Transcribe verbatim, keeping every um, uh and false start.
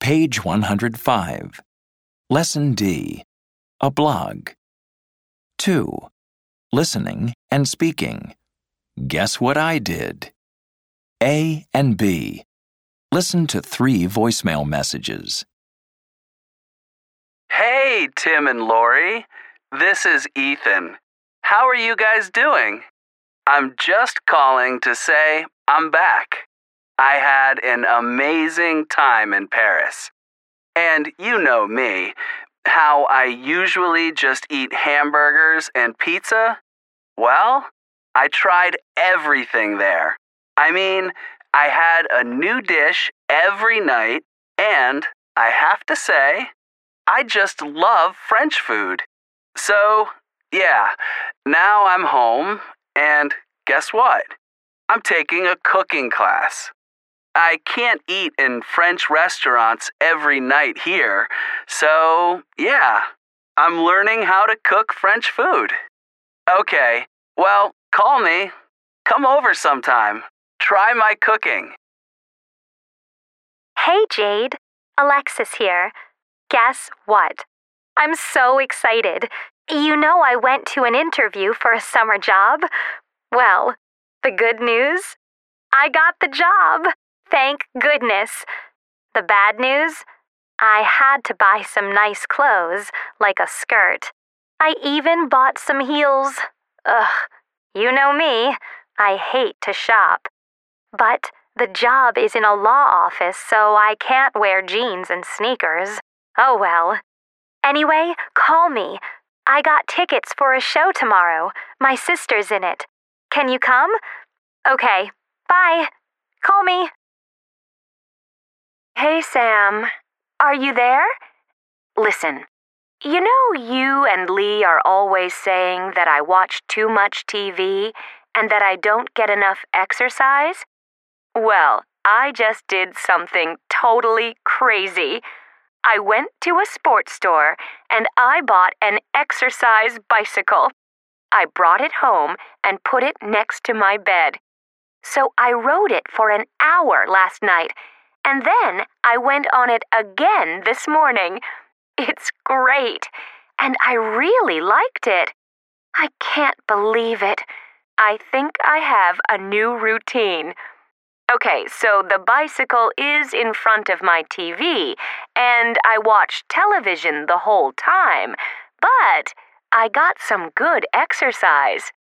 Page one hundred five. Lesson D. A blog. two. Listening and speaking. Guess what I did? A and B. Listen to three voicemail messages. Hey, Tim and Lori. This is Ethan. How are you guys doing? I'm just calling to say I'm back. I had an amazing time in Paris. And you know me, how I usually just eat hamburgers and pizza. Well, I tried everything there. I mean, I had a new dish every night, and I have to say, I just love French food. So, yeah, now I'm home, and guess what? I'm taking a cooking class. I can't eat in French restaurants every night here, so, yeah, I'm learning how to cook French food. Okay, well, call me. Come over sometime. Try my cooking. Hey, Jade. Alexis here. Guess what? I'm so excited. You know I went to an interview for a summer job. Well, the good news? I got the job. Thank goodness. The bad news? I had to buy some nice clothes, like a skirt. I even bought some heels. Ugh, you know me. I hate to shop. But the job is in a law office, so I can't wear jeans and sneakers. Oh well. Anyway, call me. I got tickets for a show tomorrow. My sister's in it. Can you come? Okay, bye. Call me. Hey, Sam. Are you there? Listen, you know you and Lee are always saying that I watch too much T V and that I don't get enough exercise? Well, I just did something totally crazy. I went to a sports store and I bought an exercise bicycle. I brought it home and put it next to my bed. So I rode it for an hour last night, and then I went on it again this morning. It's great, and I really liked it. I can't believe it. I think I have a new routine. Okay, so the bicycle is in front of my T V, and I watch television the whole time, but I got some good exercise.